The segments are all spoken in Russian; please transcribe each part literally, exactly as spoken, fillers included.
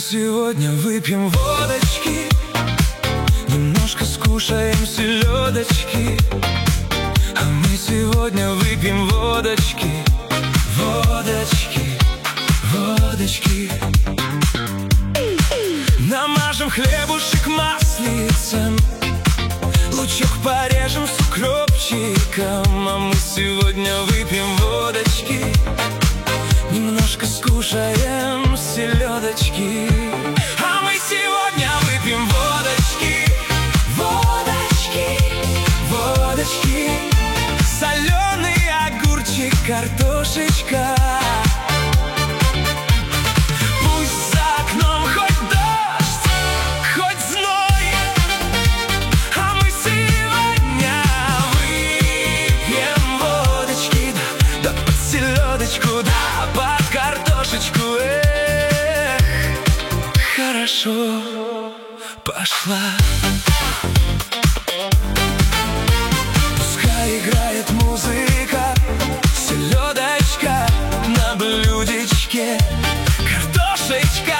сегодня выпьем водочки, немножко скушаем селедочки. А мы сегодня выпьем водочки, водочки, водочки. Намажем хлебушек маслицем, лучок порежем с укропчиком. А мы сегодня выпьем водочки, немножко скушаем селедочки. А мы сегодня выпьем водочки, водочки, водочки. Соленый огурчик, картошечка. Пусть за окном хоть дождь, хоть зной, а мы сегодня выпьем водочки. Да, да под селедочку, да под картошечку. Эх, хорошо пошла. Пускай играет музыка, селедочка на блюдечке, картошечка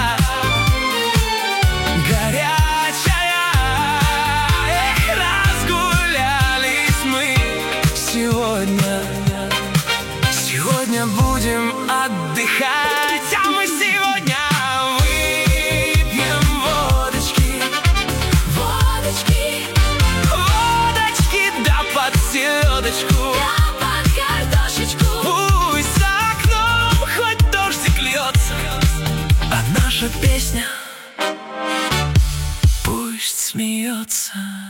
горячая. Эх, разгулялись мы сегодня. Сегодня будем отдыхать, а мы сегодня выпьем водочки, водочки, водочки, да под селедочку, да под картошечку. Пусть за окном хоть дождик льется, а наша песня пусть смеется.